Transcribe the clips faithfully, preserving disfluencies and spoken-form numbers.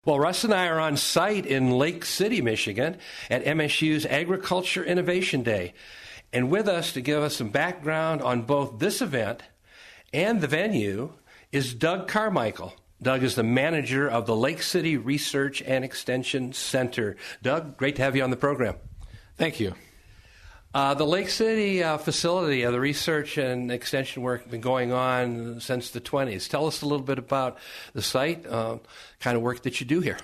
Well, Russ and I are on site in Lake City, Michigan at M S U's Agriculture Innovation Day. And with us to give us some background on both this event and the venue is Doug Carmichael. Doug is the manager of the Lake City Research and Extension Center. Doug, great to have you on the program. Thank you. Uh, the Lake City uh, facility, uh, the research and extension work has been going on since the twenties. Tell us a little bit about the site, uh, kind of work that you do here.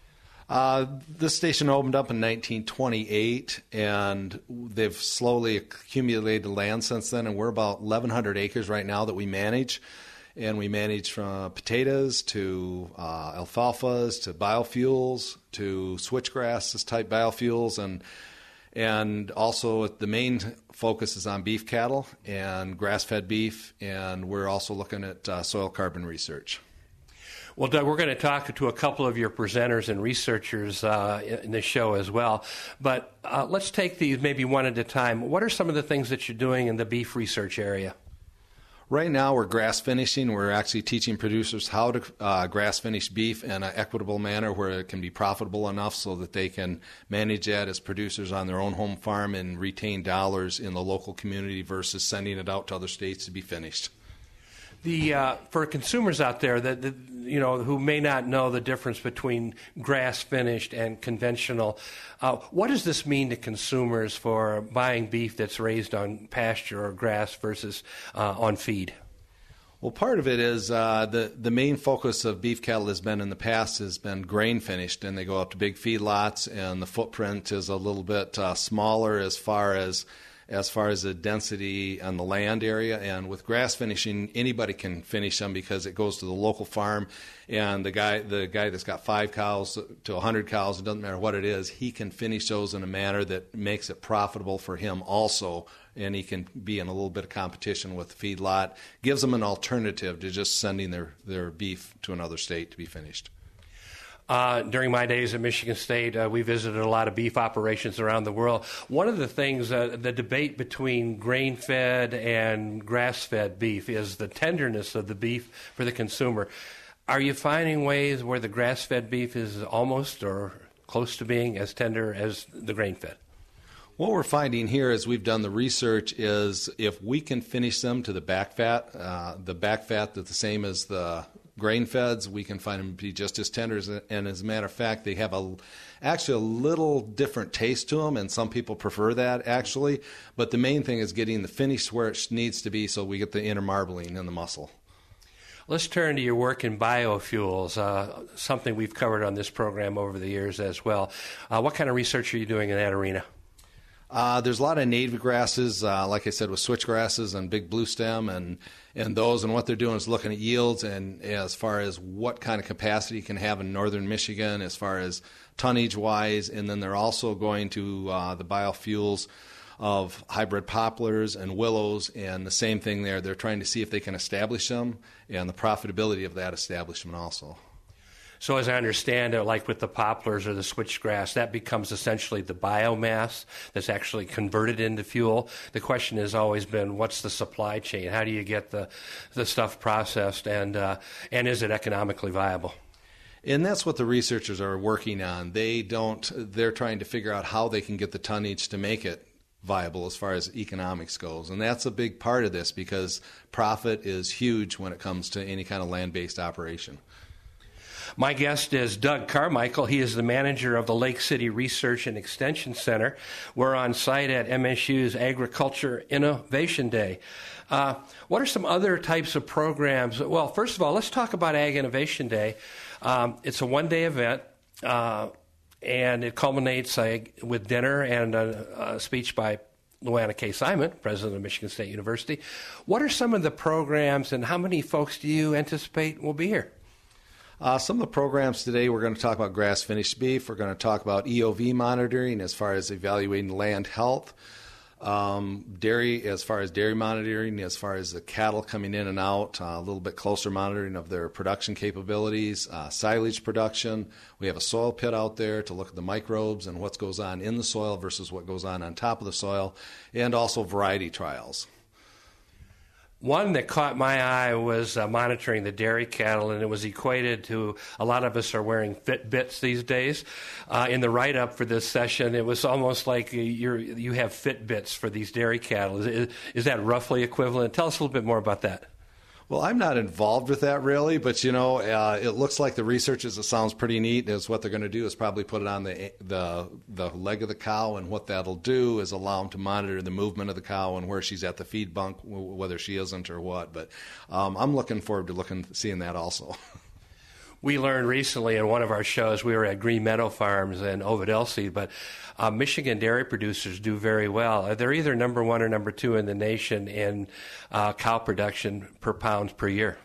Uh, this station opened up in nineteen twenty-eight, and they've slowly accumulated land since then, and we're about eleven hundred acres right now that we manage. And we manage from potatoes to uh, alfalfas to biofuels to switchgrasses type biofuels, and And also the main focus is on beef cattle and grass-fed beef, and we're also looking at uh, soil carbon research. Well, Doug, we're going to talk to a couple of your presenters and researchers uh, in this show as well. But uh, let's take these maybe one at a time. What are some of the things that you're doing in the beef research area? Right now, we're grass finishing. We're actually teaching producers how to uh, grass finish beef in an equitable manner where it can be profitable enough so that they can manage that as producers on their own home farm and retain dollars in the local community versus sending it out to other states to be finished. The uh, for consumers out there that, that you know who may not know the difference between grass finished and conventional, uh, what does this mean to consumers for buying beef that's raised on pasture or grass versus uh, on feed? Well, part of it is uh, the the main focus of beef cattle has been in the past has been grain finished, and they go up to big feedlots, and the footprint is a little bit uh, smaller as far as as far as the density on the land area. And with grass finishing, anybody can finish them because it goes to the local farm, and the guy the guy that's got five cows to one hundred cows, it doesn't matter what it is, he can finish those in a manner that makes it profitable for him also, and he can be in a little bit of competition with the feedlot, gives them an alternative to just sending their, their beef to another state to be finished. Uh, during my days at Michigan State, uh, we visited a lot of beef operations around the world. One of the things, uh, the debate between grain-fed and grass-fed beef is the tenderness of the beef for the consumer. Are you finding ways where the grass-fed beef is almost or close to being as tender as the grain-fed? What we're finding here as we've done the research is if we can finish them to the back fat, uh, the back fat that's the same as the grain feds, we can find them to be just as tender. As, and as a matter of fact, they have a actually a little different taste to them, and some people prefer that actually. But the main thing is getting the finish where it needs to be so we get the inner marbling in the muscle. Let's turn to your work in biofuels, uh, something we've covered on this program over the years as well. Uh, what kind of research are you doing in that arena? Uh, there's a lot of native grasses, uh, like I said, with switchgrasses and big blue stem and, and those. And what they're doing is looking at yields and as far as what kind of capacity you can have in northern Michigan as far as tonnage-wise. And then they're also going to uh, the biofuels of hybrid poplars and willows. And the same thing there. They're trying to see if they can establish them and the profitability of that establishment also. So as I understand it, like with the poplars or the switchgrass, that becomes essentially the biomass that's actually converted into fuel. The question has always been, what's the supply chain? How do you get the, the stuff processed, and uh, and is it economically viable? And that's what the researchers are working on. They don't, they're trying to figure out how they can get the tonnage to make it viable as far as economics goes. And that's a big part of this because profit is huge when it comes to any kind of land-based operation. My guest is Doug Carmichael. He is the manager of the Lake City Research and Extension Center. We're on site at M S U's Agriculture Innovation Day. Uh, what are some other types of programs? Well, first of all, let's talk about Ag Innovation Day. Um, it's a one-day event, uh, and it culminates uh, with dinner and a, a speech by Luana K. Simon, president of Michigan State University. What are some of the programs, and how many folks do you anticipate will be here? Uh, some of the programs today, we're going to talk about grass-finished beef. We're going to talk about E O V monitoring as far as evaluating land health. Um, dairy, as far as dairy monitoring, as far as the cattle coming in and out, uh, a little bit closer monitoring of their production capabilities, uh, silage production. We have a soil pit out there to look at the microbes and what goes on in the soil versus what goes on on top of the soil, and also variety trials. One that caught my eye was uh, monitoring the dairy cattle, and it was equated to a lot of us are wearing Fitbits these days. Uh, in the write-up for this session, it was almost like you're, you have Fitbits for these dairy cattle. Is, is that roughly equivalent? Tell us a little bit more about that. Well, I'm not involved with that really, but you know, uh, it looks like the research is, it sounds pretty neat. Is what they're going to do is probably put it on the the the leg of the cow, and what that'll do is allow them to monitor the movement of the cow and where she's at the feed bunk, whether she isn't or what. But um, I'm looking forward to looking seeing that also. We learned recently in one of our shows, we were at Green Meadow Farms in Ovid-Elsie, but uh, Michigan dairy producers do very well. They're either number one or number two in the nation in uh, cow production per pound per year.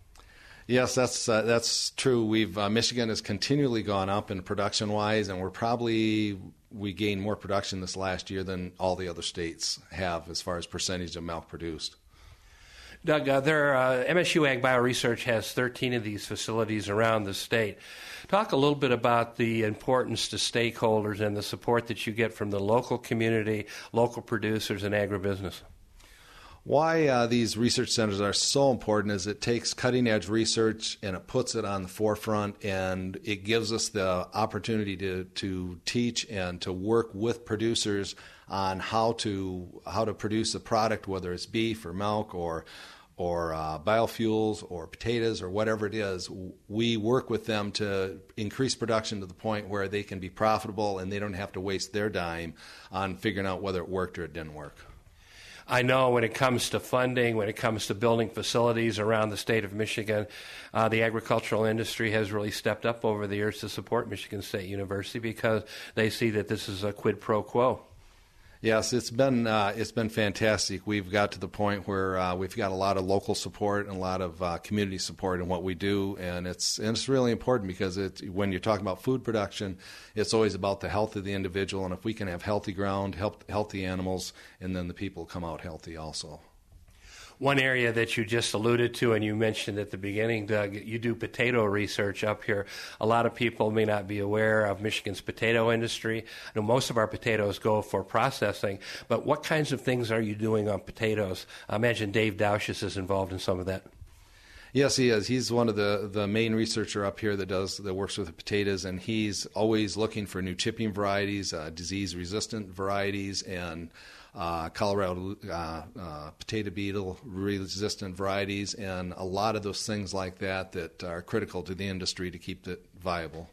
Yes, that's uh, that's true. We've uh, Michigan has continually gone up in production-wise, and we're probably we gained more production this last year than all the other states have as far as percentage of milk produced. Doug, uh, there, uh, M S U Ag Bioresearch has thirteen of these facilities around the state. Talk a little bit about the importance to stakeholders and the support that you get from the local community, local producers, and agribusiness. Why uh, these research centers are so important is it takes cutting-edge research and it puts it on the forefront, and it gives us the opportunity to, to teach and to work with producers on how to how to produce a product, whether it's beef or milk or or uh, biofuels or potatoes or whatever it is. We work with them to increase production to the point where they can be profitable and they don't have to waste their dime on figuring out whether it worked or it didn't work. I know when it comes to funding, when it comes to building facilities around the state of Michigan, uh, the agricultural industry has really stepped up over the years to support Michigan State University because they see that this is a quid pro quo. Yes, it's been uh, it's been fantastic. We've got to the point where uh, we've got a lot of local support and a lot of uh, community support in what we do, and it's and it's really important because it, when you're talking about food production, it's always about the health of the individual, and if we can have healthy ground, help, healthy animals, and then the people come out healthy also. One area that you just alluded to and you mentioned at the beginning, Doug, you do potato research up here. A lot of people may not be aware of Michigan's potato industry. I know most of our potatoes go for processing, but what kinds of things are you doing on potatoes? I imagine Dave Dauschis is involved in some of that. Yes, he is. He's one of the, the main researcher up here that does that works with the potatoes, and he's always looking for new chipping varieties, uh, disease-resistant varieties, and uh, Colorado uh, uh, potato beetle-resistant varieties, and a lot of those things like that that are critical to the industry to keep it viable.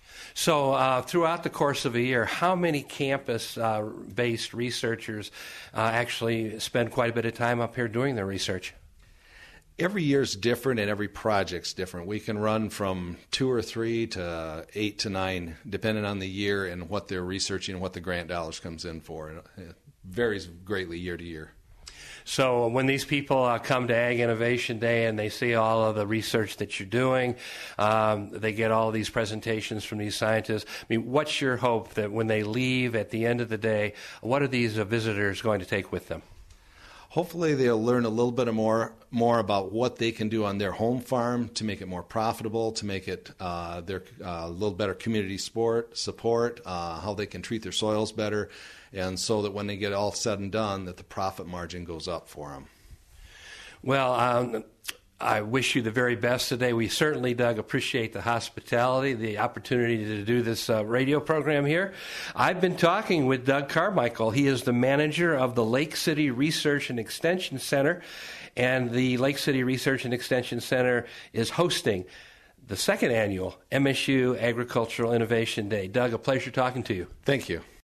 So uh, throughout the course of a year, how many campus-based uh, researchers uh, actually spend quite a bit of time up here doing their research? Every year's different and every project's different. We can run from two or three to eight to nine, depending on the year and what they're researching and what the grant dollars comes in for. It varies greatly year to year. So when these people uh, come to Ag Innovation Day and they see all of the research that you're doing, um, they get all these presentations from these scientists. I mean, what's your hope that when they leave at the end of the day, what are these uh, visitors going to take with them? Hopefully they'll learn a little bit more more about what they can do on their home farm to make it more profitable, to make it uh, their uh, a little better community sport support, uh, how they can treat their soils better, and so that when they get all said and done, that the profit margin goes up for them. Well, um, I wish you the very best today. We certainly, Doug, appreciate the hospitality, the opportunity to do this uh, radio program here. I've been talking with Doug Carmichael. He is the manager of the Lake City Research and Extension Center, and the Lake City Research and Extension Center is hosting the second annual M S U Agricultural Innovation Day. Doug, a pleasure talking to you. Thank you.